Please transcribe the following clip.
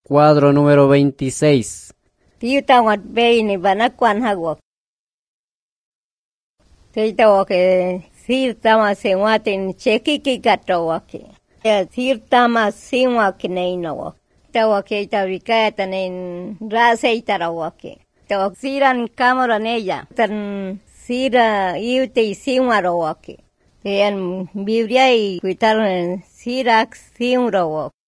Cuadro número 26. Tiyutawat beini banakwan hagwak. Tiyutawake sirtama senwatin chekiki gatawake. Sirtama sinwaki neinawak. Tawake itabikayata nein rasa itarawake. Tawak siran kamera neya. Tan sira iute sinwarawake. Teyan bibliai kuitar sirak sinwarawak.